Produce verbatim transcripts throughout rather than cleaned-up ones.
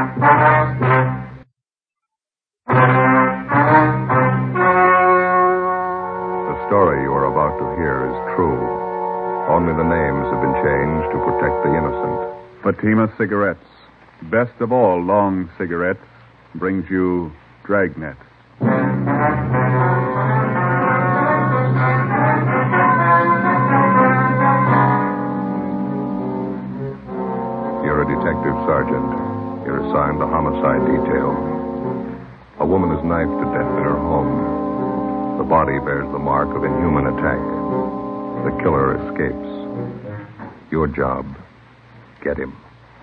The story you are about to hear is true. Only the names have been changed to protect the innocent. Fatima Cigarettes, best of all long cigarettes, brings you Dragnet. You're a detective sergeant. You're assigned the homicide detail. A woman is knifed to death in her home. The body bears the mark of inhuman attack. The killer escapes. Your job, get him.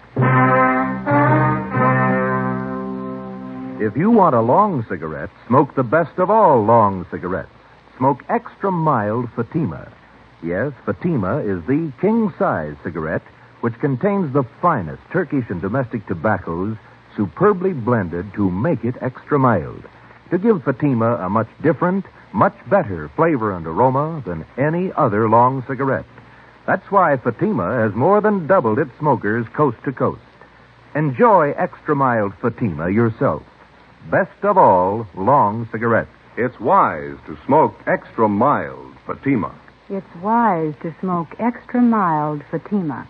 If you want a long cigarette, smoke the best of all long cigarettes. Smoke extra mild Fatima. Yes, Fatima is the king-size cigarette which contains the finest Turkish and domestic tobaccos superbly blended to make it extra mild, to give Fatima a much different, much better flavor and aroma than any other long cigarette. That's why Fatima has more than doubled its smokers coast to coast. Enjoy extra mild Fatima yourself. Best of all long cigarettes. It's wise to smoke extra mild Fatima. It's wise to smoke extra mild Fatima.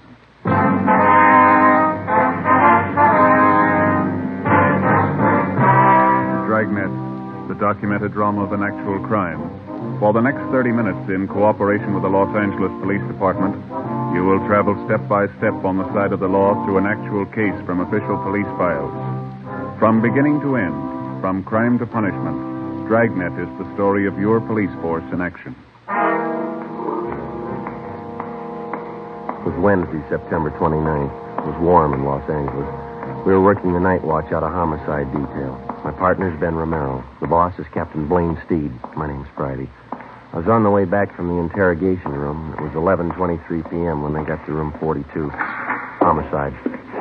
Dragnet, the documented drama of an actual crime. For the next thirty minutes, in cooperation with the Los Angeles Police Department, you will travel step by step on the side of the law through an actual case from official police files. From beginning to end, from crime to punishment, Dragnet is the story of your police force in action. It was Wednesday, September twenty-ninth. It was warm in Los Angeles. We were working the night watch out of homicide detail. My partner's Ben Romero. The boss is Captain Blaine Steed. My name's Friday. I was on the way back from the interrogation room. It was eleven twenty-three p.m. when they got to room forty-two. Homicide.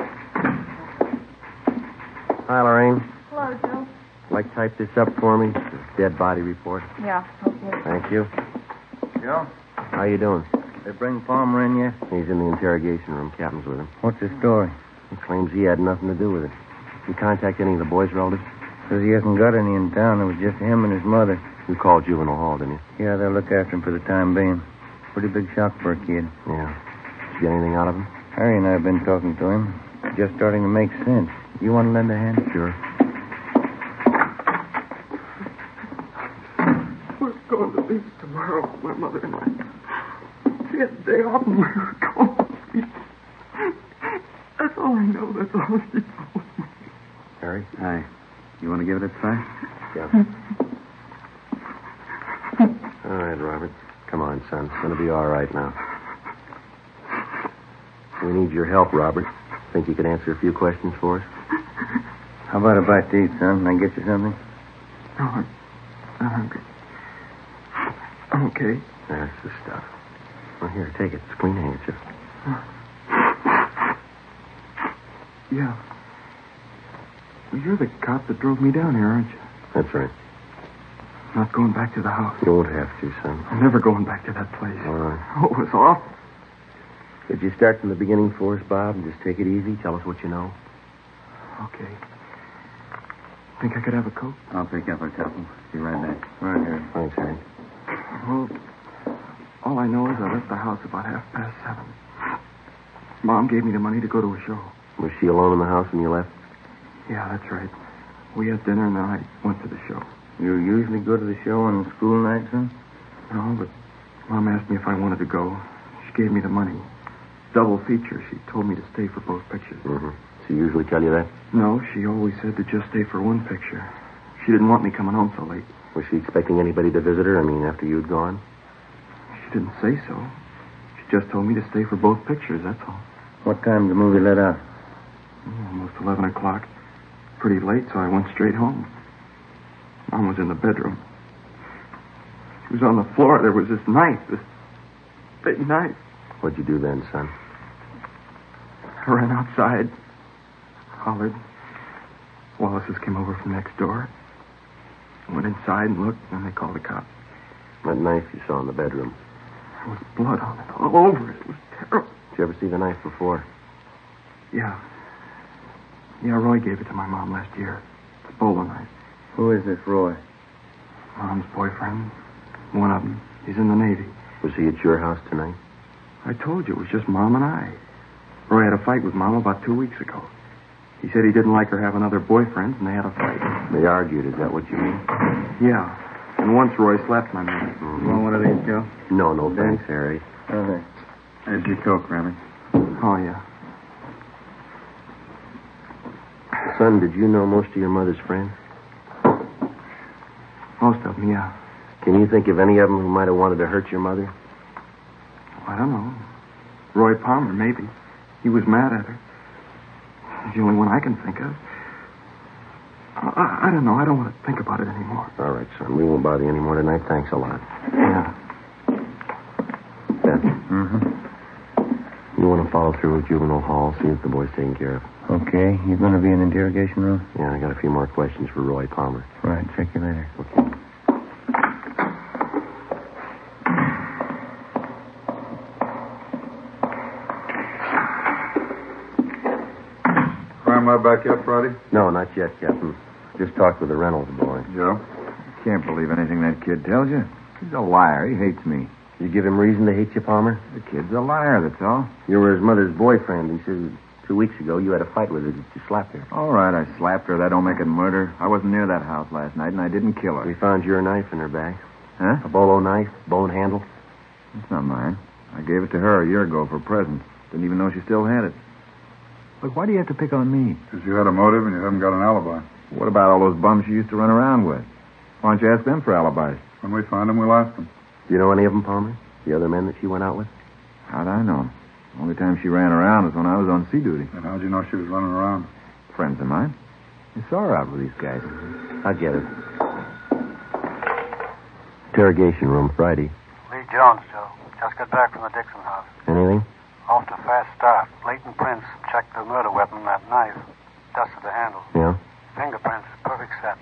Hi, Lorraine. Hello, Joe. Like type this up for me? Dead body report. Yeah, okay. Thank you. Joe, How you doing? they bring Palmer in yet? He's in the interrogation room. Captain's with him. What's his story? He claims he had nothing to do with it. You contact any of the boys' relatives? Says he hasn't got any in town. It was just him and his mother. You called juvenile hall, didn't you? Yeah, they'll look after him for the time being. Pretty big shock for a kid. Yeah. Did you get anything out of him? Harry and I have been talking to him. Just starting to make sense. You want to lend a hand? Sure. We're going to leave tomorrow, my mother and I. She had a day off and we were going to leave. That's all I know. That's all she told me. Harry? Hi. You want to give it a try? Yeah. All right, Robert. Come on, son. It's going to be all right now. We need your help, Robert. Think you could answer a few questions for us? How about a bite to eat, son? I get you something? No, I'm not hungry. I'm okay. That's the stuff. Well, here, take it. It's a clean handkerchief. Yeah. Well, you're the cop that drove me down here, aren't you? That's right. Not going back to the house. You won't have to, son. I'm never going back to that place. All right. Oh, it was awful. Could you start from the beginning for us, Bob, and just take it easy? Tell us what you know. Okay. Think I could have a coat? I'll pick up a couple. Be right back. Right here. Thanks, Harry. Well, all I know is I left the house about half past seven. Mom gave me the money to go to a show. Was she alone in the house when you left? Yeah, that's right. We had dinner and then I went to the show. You usually go to the show on school nights, huh? No, but Mom asked me if I wanted to go. She gave me the money. Double feature. She told me to stay for both pictures. Mm-hmm. She usually tell you that? No, she always said to just stay for one picture. She didn't want me coming home so late. Was she expecting anybody to visit her? I mean, after you'd gone? She didn't say so. She just told me to stay for both pictures, that's all. What time the movie let out? Oh, almost eleven o'clock. Pretty late, so I went straight home. Mom was in the bedroom. She was on the floor. There was this knife, this big knife. What'd you do then, son? I ran outside, hollered. Wallace's came over from next door. I went inside and looked, and they called the cops. That knife you saw in the bedroom. There was blood on it, all over it. It was terrible. Did you ever see the knife before? Yeah. Yeah, Roy gave it to my mom last year. It's a bowler knife. Who is this Roy? Mom's boyfriend. One of them. He's in the Navy. Was he at your house tonight? I told you, it was just Mom and I. Roy had a fight with Mom about two weeks ago. He said he didn't like her having other boyfriends, and they had a fight. They argued, is that what you mean? Yeah. And once Roy slapped my mom. Mm-hmm. You want one of these, Joe? No, no, thanks, Harry. Okay. There's your Coke, Rammy. Oh, yeah. Son, did you know most of your mother's friends? Most of them, yeah. Can you think of any of them who might have wanted to hurt your mother? I don't know. Roy Palmer, maybe. He was mad at her. He's the only one I can think of. I, I, I don't know. I don't want to think about it anymore. All right, son. We won't bother you anymore tonight. Thanks a lot. Yeah. Beth, Mm-hmm. you want to follow through with juvenile hall, see if the boy's taken care of? Okay. You going to be in the interrogation room? Yeah, I got a few more questions for Roy Palmer. Right. Check you later. Okay. Crime lab back yet, Friday? No, not yet, Captain. Just talked with the Reynolds boy. Yeah. Can't believe anything that kid tells you. He's a liar. He hates me. You give him reason to hate you, Palmer? The kid's a liar, that's all. You were his mother's boyfriend. He said two weeks ago you had a fight with her. Did you slap her? All right, I slapped her. That don't make it murder. I wasn't near that house last night, and I didn't kill her. We found your knife in her bag. Huh? A bolo knife, bone handle. It's not mine. I gave it to her a year ago for a present. Didn't even know she still had it. Look, why do you have to pick on me? Because you had a motive and you haven't got an alibi. What about all those bums you used to run around with? Why don't you ask them for alibis? When we find them, we'll ask them. Do you know any of them, Palmer? The other men that she went out with? How'd I know? The only time she ran around was when I was on sea duty. And how'd you know she was running around? Friends of mine. I saw her out with these guys. I get it. Interrogation room, Friday. Lee Jones, Joe. Just got back from the Dixon house. Anything? Off to a fast start. Leighton Prince checked the murder weapon, that knife. Dusted the handle. Yeah? Fingerprints, perfect set.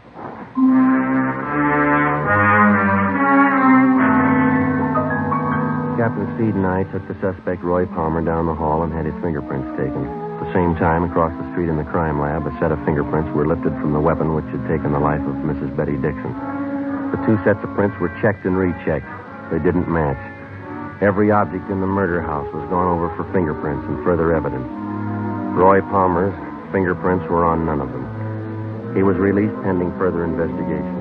Captain Steed and I took the suspect, Roy Palmer, down the hall and had his fingerprints taken. At the same time, across the street in the crime lab, a set of fingerprints were lifted from the weapon which had taken the life of Missus Betty Dixon. The two sets of prints were checked and rechecked. They didn't match. Every object in the murder house was gone over for fingerprints and further evidence. Roy Palmer's fingerprints were on none of them. He was released pending further investigation.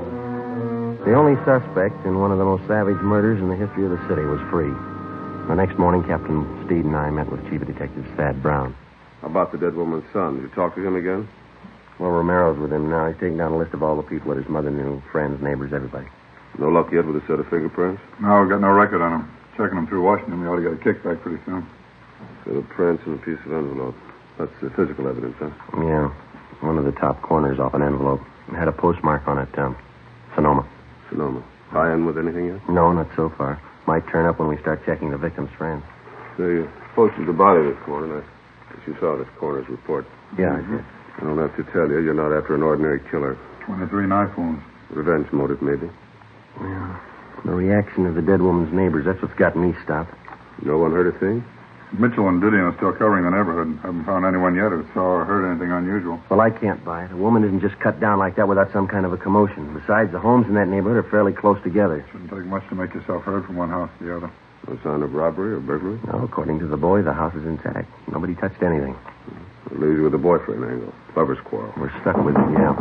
The only suspect in one of the most savage murders in the history of the city was free. The next morning, Captain Steed and I met with Chief Detective Thad Brown. How about the dead woman's son? Did you talk to him again? Well, Romero's with him now. He's taking down a list of all the people that his mother knew, friends, neighbors, everybody. No luck yet with a set of fingerprints? No, we've got no record on him. Checking him through Washington, we ought to get a kickback pretty soon. Set of prints and a piece of envelope. That's the physical evidence, huh? Yeah. One of the top corners off an envelope. It had a postmark on it, um, Sonoma. Sonoma. Tie in with anything yet? No, not so far. Might turn up when we start checking the victim's friends. They posted the body this morning. I guess you saw this coroner's report. Yeah, I did. I don't have to tell you, you're not after an ordinary killer. twenty-three knife wounds. Revenge motive, maybe. Yeah. The reaction of the dead woman's neighbors, that's what's got me stopped. No one heard a thing? Mitchell and Didion are still covering the neighborhood. Haven't found anyone yet who saw or heard anything unusual. Well, I can't buy it. A woman isn't just cut down like that without some kind of a commotion. Besides, the homes in that neighborhood are fairly close together. Shouldn't take much to make yourself heard from one house to the other. No sign of robbery or burglary? No, according to the boy, the house is intact. Nobody touched anything. It leaves you with the boyfriend angle. Lover's quarrel. We're stuck with it, yeah.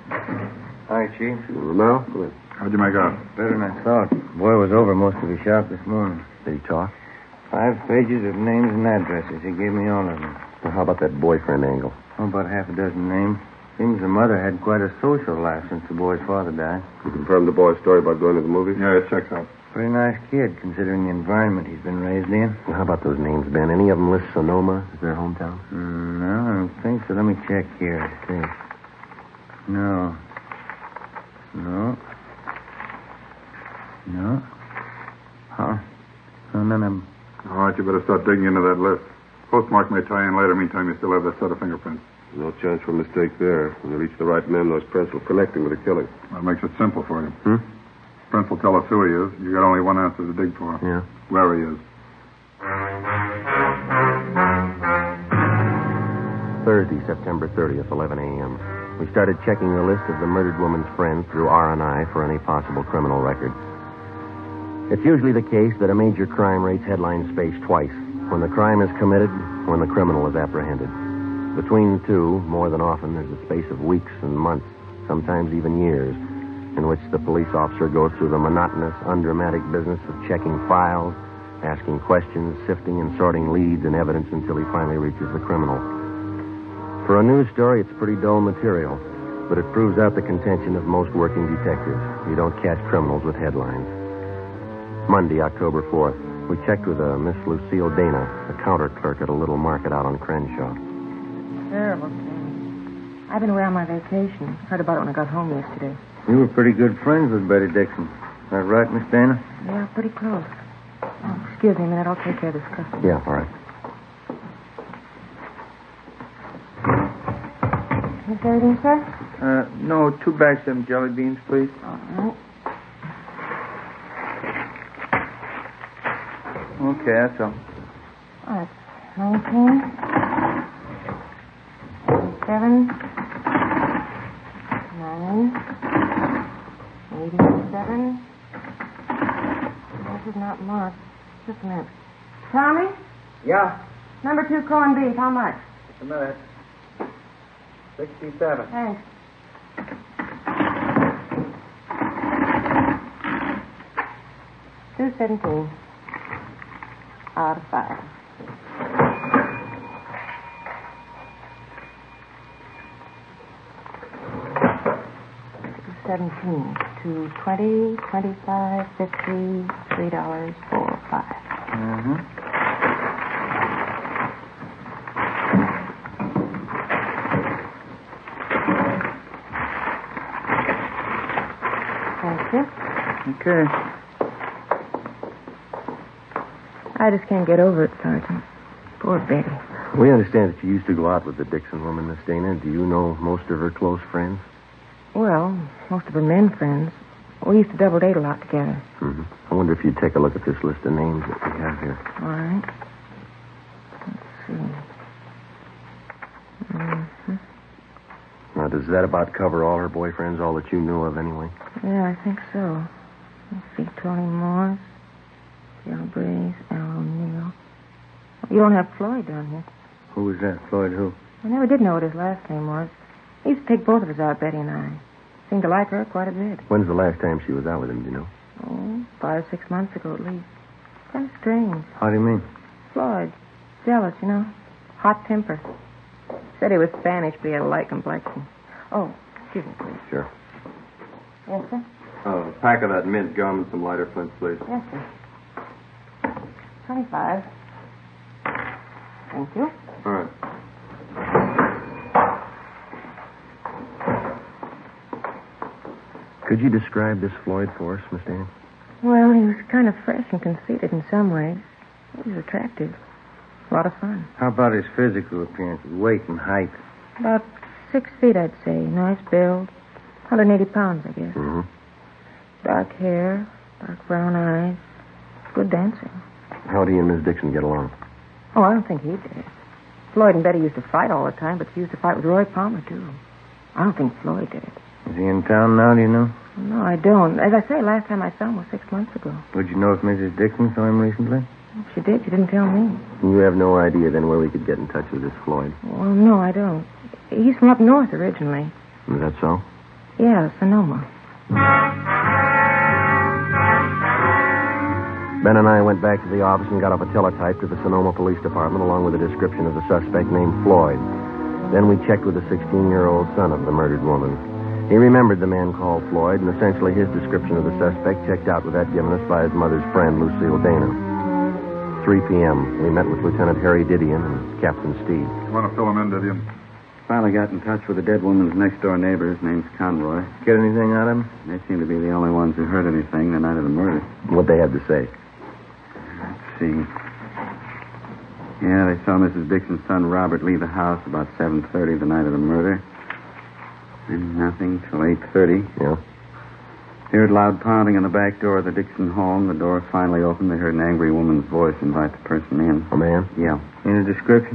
Hi, Chief. Romero? Go ahead. How'd you make out? Better than I thought. The boy was over most of his shop this morning. Did he talk? Five pages of names and addresses. He gave me all of them. Well, how about that boyfriend angle? Oh, about half a dozen names. Seems the mother had quite a social life since the boy's father died. You confirmed the boy's story about going to the movies? Yeah, it checks out. Pretty nice kid, considering the environment he's been raised in. Well, how about those names, Ben? Any of them list Sonoma as their hometown? Mm, no, I don't think so. Let me check here. Okay. No. No. No. Huh? No, none of them. All right, you better start digging into that list. Postmark may tie in later. Meantime, you still have that set of fingerprints. No chance for a mistake there. When you reach the right men, those prints will connect him with the killing. That makes it simple for you. Hmm? Prince will tell us who he is. You got only one answer to dig for. Yeah. Where he is. Thursday, September thirtieth, eleven a.m. We started checking the list of the murdered woman's friends through R and I for any possible criminal record. It's usually the case that a major crime rates headline space twice, when the crime is committed, when the criminal is apprehended. Between the two, more than often, there's a space of weeks and months, sometimes even years, in which the police officer goes through the monotonous, undramatic business of checking files, asking questions, sifting and sorting leads and evidence until he finally reaches the criminal. For a news story, it's pretty dull material, but it proves out the contention of most working detectives. You don't catch criminals with headlines. Monday, October fourth, we checked with a Miss Lucille Dana, a counter clerk at a little market out on Crenshaw. Terrible thing. I've been away on my vacation. Heard about it when I got home yesterday. You were pretty good friends with Betty Dixon. Is that right, Miss Dana? Yeah, pretty close. Oh, excuse me a minute. I'll take care of this customer. Yeah, all right. Is there anything, sir? Uh, no, two bags of them jelly beans, please. All right. Okay, that's all. All right. nineteen. Seven. Nine. Eighty-seven. This is not marked. Just a minute. Tommy? Yeah? Number two corned beef. How much? Just a minute. Sixty-seven. Thanks. Two seventeen. Out of five. Two seventeen. Two twenty, twenty-five, fifty, three dollars, four, five. Mm-hmm. Thank you. Okay. I just can't get over it, Sergeant. Poor Betty. We understand that you used to go out with the Dixon woman, Miss Dana. Do you know most of her close friends? Well, most of her men friends. We used to double date a lot together. Mm-hmm. I wonder if you'd take a look at this list of names that we have here. All right. Let's see. Mm-hmm. Now, does that about cover all her boyfriends, all that you knew of anyway? Yeah, I think so. Let's see. Tony Morris, Jill Breeze, Al O'Neill. You don't have Floyd down here. Who was that? Floyd who? I never did know what his last name was. He used to take both of us out, Betty and I. Seemed to like her quite a bit. When's the last time she was out with him, do you know? Oh, five or six months ago at least. Kind of strange. How do you mean? Floyd. Jealous, you know. Hot temper. Said he was Spanish, but he had a light complexion. Oh, excuse me, please. Sure. Yes, sir? Oh, a pack of that mint gum and some lighter flints, please. Yes, sir. Twenty-five. Thank you. All right. Could you describe this Floyd for us, Miss Dana? Well, he was kind of fresh and conceited in some ways. He was attractive. A lot of fun. How about his physical appearance, weight and height? About six feet, I'd say. Nice build. one hundred eighty pounds, I guess. Mm-hmm. Dark hair, dark brown eyes. Good dancing. How do you and Miss Dixon get along? Oh, I don't think he did. Floyd and Betty used to fight all the time, but she used to fight with Roy Palmer, too. I don't think Floyd did. Is he in town now, do you know? No, I don't. As I say, last time I saw him was six months ago. Would you know if Missus Dixon saw him recently? If she did, she didn't tell me. You have no idea then where we could get in touch with this Floyd? Well, no, I don't. He's from up north originally. Is that so? Yeah, Sonoma. Ben and I went back to the office and got up a teletype to the Sonoma Police Department along with a description of the suspect named Floyd. Then we checked with the sixteen-year-old son of the murdered woman. He remembered the man called Floyd, and essentially his description of the suspect checked out with that given us by his mother's friend, Lucille Dana. three p.m. We met with Lieutenant Harry Didion and Captain Steed. You want to fill him in, Didion? Finally got in touch with the dead woman's next-door neighbor. His name's Conroy. Get anything out of him? They seem to be the only ones who heard anything the night of the murder. What they had to say? Let's see. Yeah, they saw Missus Dixon's son, Robert, leave the house about seven thirty the night of the murder. And nothing till eight thirty. Yeah. They heard loud pounding on the back door of the Dixon home. The door finally opened. They heard an angry woman's voice invite the person in. A man? Yeah. Any description?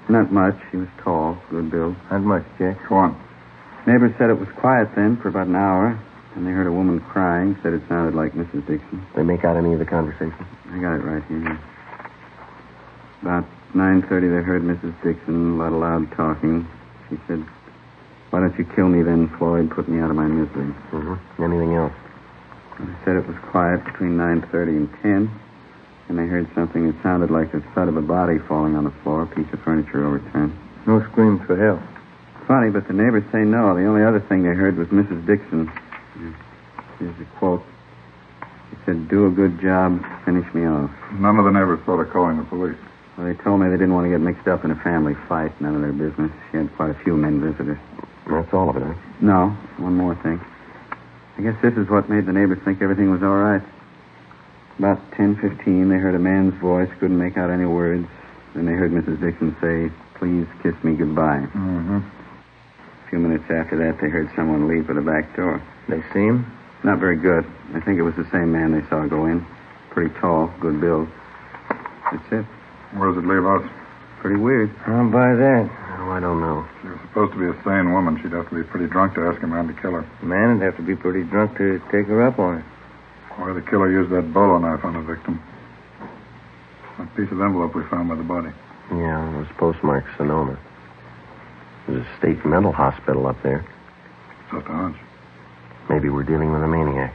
Not much. He was tall, good build. Not much, Jack. Go on. Neighbors said it was quiet then for about an hour. And they heard a woman crying, said it sounded like Missus Dixon. They make out any of the conversation? I got it right here. About nine thirty, they heard Missus Dixon, a lot of loud talking. She said, "Why don't you kill me then, Floyd? Put me out of my misery." Mm-hmm. Anything else? They said it was quiet between nine thirty and ten. And they heard something that sounded like the thud of a body falling on the floor, a piece of furniture overturned. No screams for help. Funny, but the neighbors say no. The only other thing they heard was Missus Dixon. Here's a quote. She said, "Do a good job, finish me off." None of the neighbors thought of calling the police. Well, they told me they didn't want to get mixed up in a family fight. None of their business. She had quite a few men visitors. That's all of it, huh? No, one more thing. I guess this is what made the neighbors think everything was all right. About ten fifteen, they heard a man's voice, couldn't make out any words. Then they heard Missus Dixon say, "Please kiss me goodbye." Mm-hmm. A few minutes after that, they heard someone leave for the back door. They see him? Not very good. I think it was the same man they saw go in. Pretty tall, good build. That's it. Where does it leave us? Pretty weird. How by that? Oh, I don't know. She was supposed to be a sane woman. She'd have to be pretty drunk to ask a man to kill her. The man would have to be pretty drunk to take her up on it. Why the killer used that bolo knife on the victim? That piece of envelope we found by the body. Yeah, it was postmarked Sonoma. There's a state mental hospital up there. Just a hunch. Maybe we're dealing with a maniac.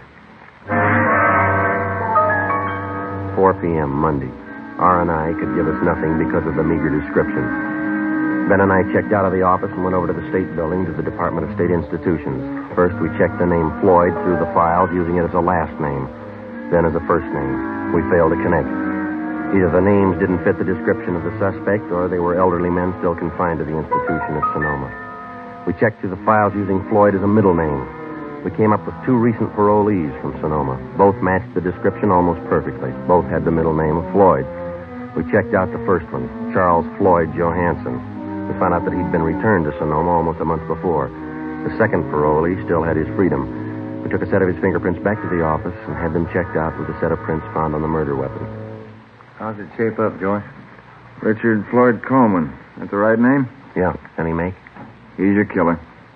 four p.m. Monday. R and I could give us nothing because of the meager description. Ben and I checked out of the office and went over to the state building to the Department of State Institutions. First, we checked the name Floyd through the files, using it as a last name, then as a first name. We failed to connect. Either the names didn't fit the description of the suspect, or they were elderly men still confined to the institution at Sonoma. We checked through the files using Floyd as a middle name. We came up with two recent parolees from Sonoma. Both matched the description almost perfectly. Both had the middle name of Floyd. We checked out the first one, Charles Floyd Johansson. We found out that he'd been returned to Sonoma almost a month before. The second parolee still had his freedom. We took a set of his fingerprints back to the office and had them checked out with a set of prints found on the murder weapon. How's it shape up, Joyce? Richard Floyd Coleman. That the right name? Yeah. Any make? He's your killer.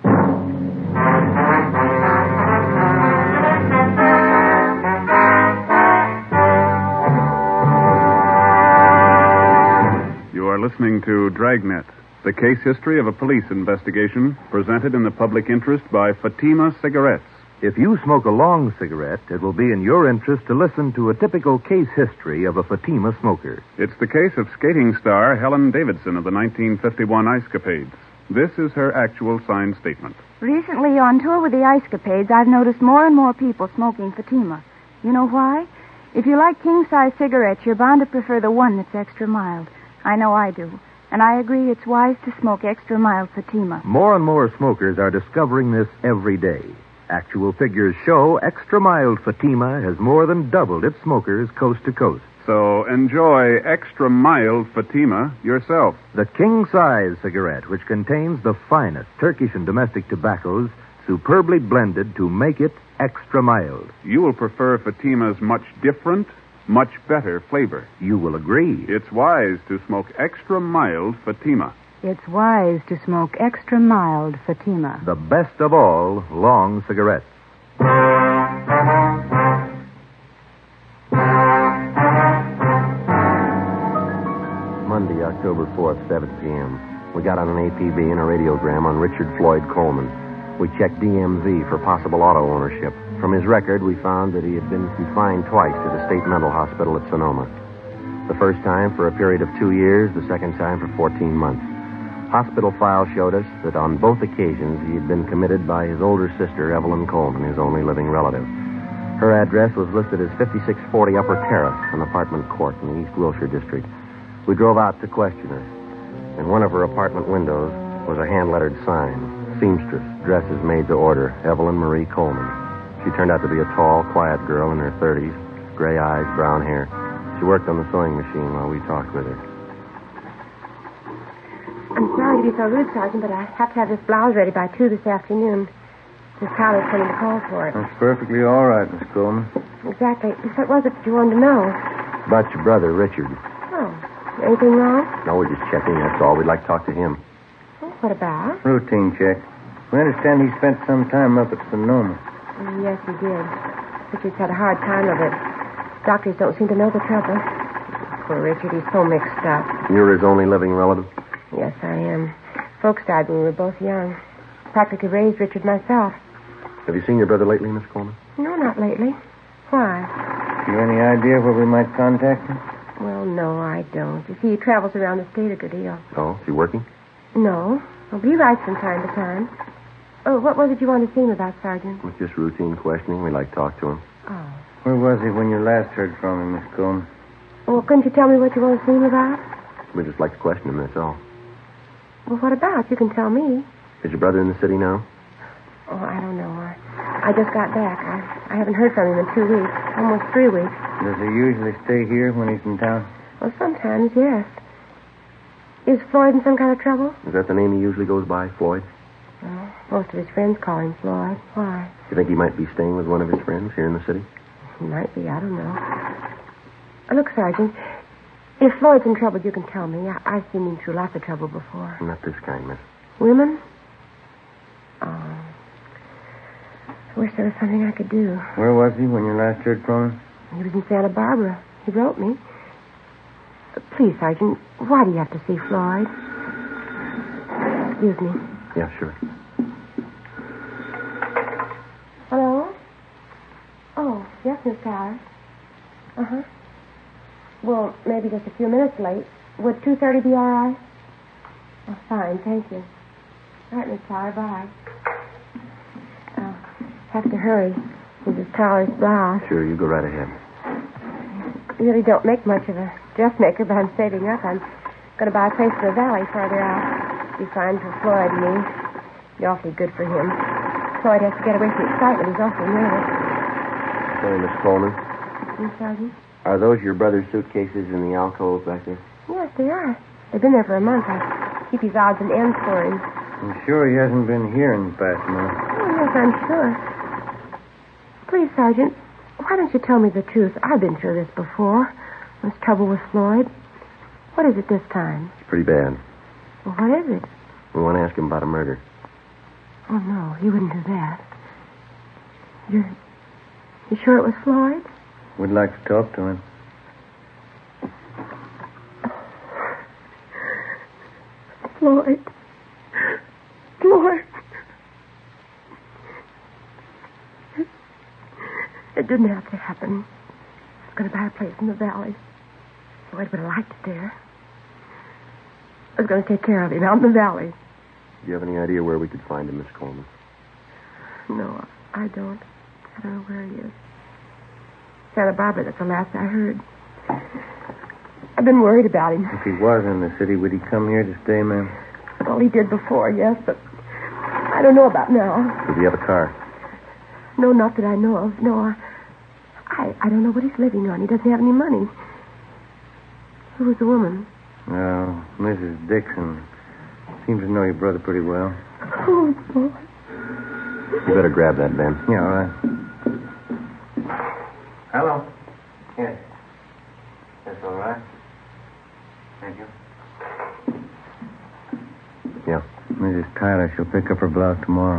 You are listening to Dragnet, the case history of a police investigation presented in the public interest by Fatima Cigarettes. If you smoke a long cigarette, it will be in your interest to listen to a typical case history of a Fatima smoker. It's the case of skating star Helen Davidson of the nineteen fifty-one Ice Capades. This is her actual signed statement. Recently, on tour with the Ice Capades, I've noticed more and more people smoking Fatima. You know why? If you like king-size cigarettes, you're bound to prefer the one that's extra mild. I know I do. And I agree it's wise to smoke extra mild Fatima. More and more smokers are discovering this every day. Actual figures show extra mild Fatima has more than doubled its smokers coast to coast. So enjoy extra mild Fatima yourself. The king-size cigarette, which contains the finest Turkish and domestic tobaccos, superbly blended to make it extra mild. You will prefer Fatima's much different, much better flavor. You will agree. It's wise to smoke extra mild Fatima. It's wise to smoke extra mild Fatima. The best of all long cigarettes. Monday, October fourth, seven p.m. We got on an A P B and a radiogram on Richard Floyd Coleman. We checked D M V for possible auto ownership. From his record, we found that he had been confined twice to the state mental hospital at Sonoma. The first time for a period of two years, the second time for fourteen months. Hospital files showed us that on both occasions he had been committed by his older sister, Evelyn Coleman, his only living relative. Her address was listed as fifty-six forty Upper Terrace, an apartment court in the East Wilshire district. We drove out to question her. In one of her apartment windows was a hand-lettered sign, seamstress, dresses made to order, Evelyn Marie Coleman. She turned out to be a tall, quiet girl in her thirties, gray eyes, brown hair. She worked on the sewing machine while we talked with her. I'm sorry to be so rude, Sergeant, but I have to have this blouse ready by two this afternoon. Miss Tyler's coming to call for it. That's perfectly all right, Miss Coleman. Exactly. What was it that you wanted to know? About your brother, Richard. Oh. Anything wrong? No, we're just checking, that's all. We'd like to talk to him. Oh, what about? Routine check. We understand he spent some time up at Sonoma. Mm, yes, he did. Richard's had a hard time of it. Doctors don't seem to know the trouble. Poor Richard, he's so mixed up. You're his only living relative? Yes, I am. Folks died when we were both young. Practically raised Richard myself. Have you seen your brother lately, Miss Coleman? No, not lately. Why? You any idea where we might contact him? Well, no, I don't. You see, he travels around the state a good deal. Oh, is he working? No. Well, but he writes from time to time. Oh, what was it you wanted to see him about, Sergeant? It was just routine questioning. We'd like to talk to him. Oh. Where was he when you last heard from him, Miss Coleman? Well, couldn't you tell me what you want to see him about? We'd just like to question him, that's all. Well, what about? You can tell me. Is your brother in the city now? Oh, I don't know. I, I just got back. I, I haven't heard from him in two weeks. Almost three weeks. Does he usually stay here when he's in town? Well, sometimes, yes. Is Floyd in some kind of trouble? Is that the name he usually goes by, Floyd? Well, most of his friends call him Floyd. Why? Do you think he might be staying with one of his friends here in the city? He might be. I don't know. Uh, look, Sergeant, if Floyd's in trouble, you can tell me. I, I've seen him through lots of trouble before. Not this kind, miss. Women? Oh. I wish there was something I could do. Where was he when you last heard from him? He was in Santa Barbara. He wrote me. Uh, please, Sergeant, why do you have to see Floyd? Excuse me. Yeah, sure. Hello? Oh, yes, Miss Tyler. Uh-huh. Well, maybe just a few minutes late. Would two thirty be all right? Oh, fine, thank you. All right, Miss Tyler, bye. I'll have to hurry. Missus Tyler's boss. Sure, you go right ahead. I really don't make much of a dressmaker, but I'm saving up. I'm going to buy a place in the valley farther out. It'll be fine for Floyd and me. It'll be awfully good for him. Floyd has to get away from excitement. He's awfully nervous. Say, Miss Coleman. Yes, Sergeant? Are those your brother's suitcases in the alcove back there? Yes, they are. They've been there for a month. I keep his odds and ends for him. I'm sure he hasn't been here in the past month. Oh, yes, I'm sure. Please, Sergeant, why don't you tell me the truth? I've been through this before. There's trouble with Floyd. What is it this time? It's pretty bad. Well, what is it? We want to ask him about a murder. Oh, no, he wouldn't do that. You're... You sure it was Floyd? We'd like to talk to him. Floyd. Floyd. It didn't have to happen. I was going to buy a place in the valley. Floyd would have liked it there. I was going to take care of him out in the valley. Do you have any idea where we could find him, Miss Coleman? No, I don't. I don't know where he is. Santa Barbara, that's the last I heard. I've been worried about him. If he was in the city, would he come here to stay, ma'am? Well, he did before, yes, but I don't know about now. Does he have a car? No, not that I know of. No, I, I, I don't know what he's living on. He doesn't have any money. Who was the woman? Oh, Missus Dixon. Seems to know your brother pretty well. Oh, boy. You better grab that, Ben. Yeah, all right. Hello. Yes. That's all right. Thank you. Yeah. Missus Tyler, she'll pick up her blouse tomorrow.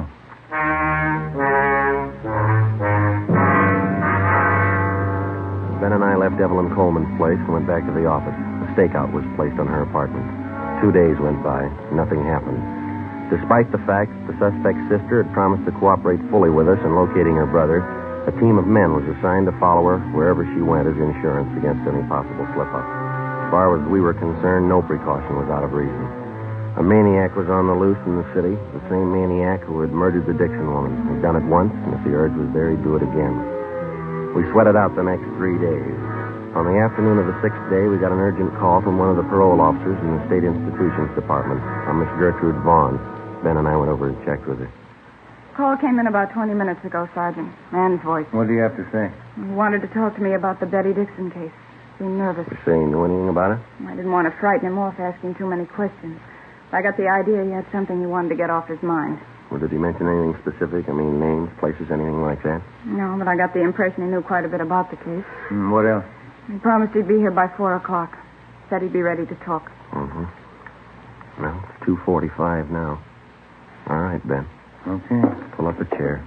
Ben and I left Evelyn Coleman's place and went back to the office. A stakeout was placed on her apartment. Two days went by. Nothing happened. Despite the fact that the suspect's sister had promised to cooperate fully with us in locating her brother, a team of men was assigned to follow her wherever she went as insurance against any possible slip-up. As far as we were concerned, no precaution was out of reason. A maniac was on the loose in the city, the same maniac who had murdered the Dixon woman. He'd done it once, and if the urge was there, he'd do it again. We sweated out the next three days. On the afternoon of the sixth day, we got an urgent call from one of the parole officers in the State Institutions Department, a Miss Gertrude Vaughn. Ben and I went over and checked with her. Call came in about twenty minutes ago, Sergeant. Man's voice. What do you have to say? He wanted to talk to me about the Betty Dixon case. Seemed nervous. You say you knew anything about it? I didn't want to frighten him off asking too many questions. I got the idea he had something he wanted to get off his mind. Well, did he mention anything specific? I mean, names, places, anything like that? No, but I got the impression he knew quite a bit about the case. Mm, what else? He promised he'd be here by four o'clock. Said he'd be ready to talk. Mm-hmm. Well, it's two forty-five now. All right, Ben. Okay. Pull up a chair.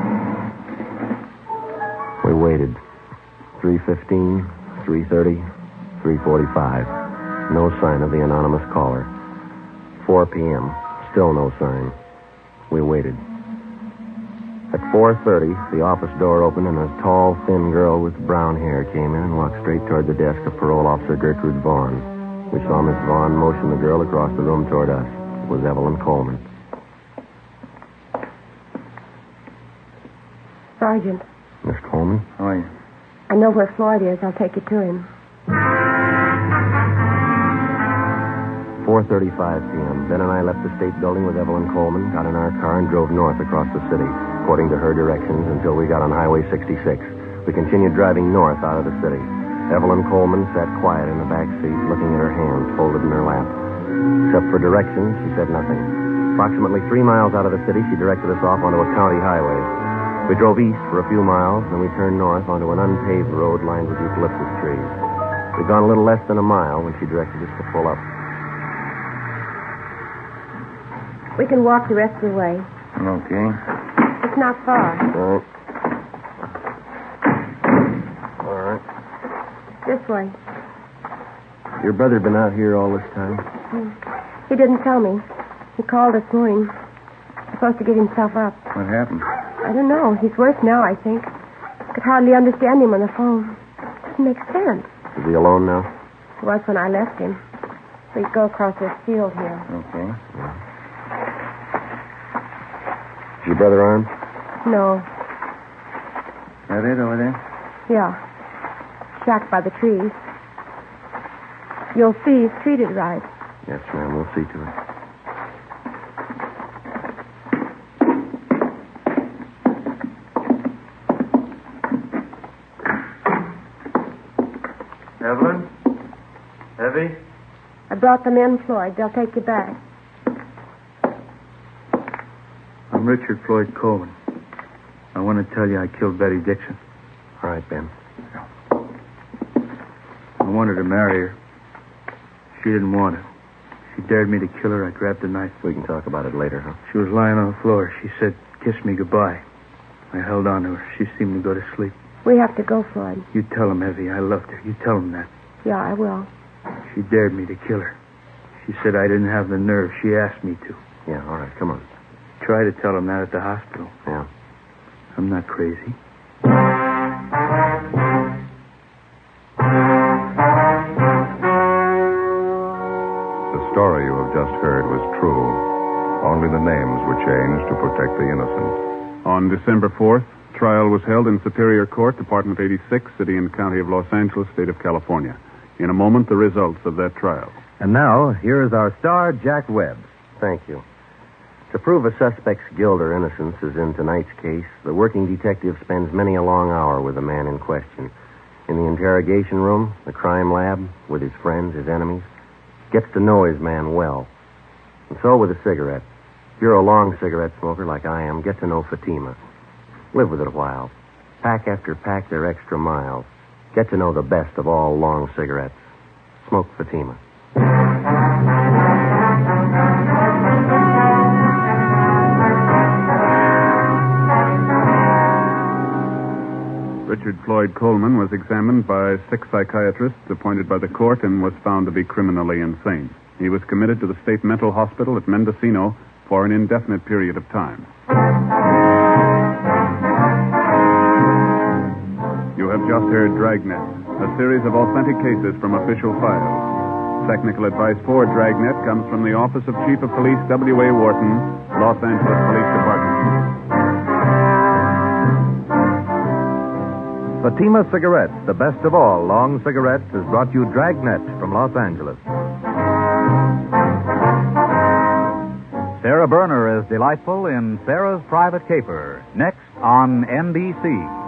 We waited. three fifteen, three thirty, three forty-five. No sign of the anonymous caller. four p.m. Still no sign. We waited. At four thirty, the office door opened and a tall, thin girl with brown hair came in and walked straight toward the desk of Parole Officer Gertrude Vaughn. We saw Miss Vaughn motion the girl across the room toward us. It was Evelyn Coleman. Sergeant. Miss Coleman? How are you? I know where Floyd is. I'll take you to him. four thirty-five p.m. Ben and I left the state building with Evelyn Coleman, got in our car, and drove north across the city, according to her directions, until we got on Highway sixty-six. We continued driving north out of the city. Evelyn Coleman sat quiet in the back seat, looking at her hands folded in her lap. Except for directions, she said nothing. Approximately three miles out of the city, she directed us off onto a county highway. We drove east for a few miles, then we turned north onto an unpaved road lined with eucalyptus trees. We'd gone a little less than a mile when she directed us to pull up. We can walk the rest of the way. Okay. It's not far. All right. All right. This way. Your brother been out here all this time? He didn't tell me. He called this morning. He's supposed to get himself up. What happened? I don't know. He's worse now, I think. Could hardly understand him on the phone. Doesn't make sense. Is he alone now? He was when I left him. We go across this field here. Okay. Yeah. Is your brother armed? No. That it over there? Yeah. Shacked by the trees. You'll see he's treated right. Yes, ma'am. We'll see to it. Evelyn? Evie? I brought them in, Floyd. They'll take you back. I'm Richard Floyd Coleman. I want to tell you I killed Betty Dixon. All right, Ben. I wanted to marry her. She didn't want it. She dared me to kill her. I grabbed a knife. We can talk about it later, huh? She was lying on the floor. She said, "Kiss me goodbye." I held on to her. She seemed to go to sleep. We have to go, Floyd. You tell him, Evie, I loved her. You tell him that. Yeah, I will. She dared me to kill her. She said I didn't have the nerve. She asked me to. Yeah, all right. Come on. Try to tell him that at the hospital. Yeah. I'm not crazy. The story you have just heard was true. Only the names were changed to protect the innocent. On December fourth, trial was held in Superior Court, Department eighty-six, City and County of Los Angeles, State of California. In a moment, the results of that trial. And now, here is our star, Jack Webb. Thank you. To prove a suspect's guilt or innocence, as in tonight's case, the working detective spends many a long hour with the man in question. In the interrogation room, the crime lab, with his friends, his enemies, gets to know his man well. And so with a cigarette. If you're a long cigarette smoker like I am, get to know Fatima. Live with it a while. Pack after pack their extra miles. Get to know the best of all long cigarettes. Smoke Fatima. Richard Floyd Coleman was examined by six psychiatrists appointed by the court and was found to be criminally insane. He was committed to the state mental hospital at Mendocino for an indefinite period of time. You have just heard Dragnet, a series of authentic cases from official files. Technical advice for Dragnet comes from the Office of Chief of Police W A. Wharton, Los Angeles Police Department. Fatima Cigarettes, the best of all long cigarettes, has brought you Dragnet from Los Angeles. Sarah Berner is delightful in Sarah's Private Caper, next on N B C.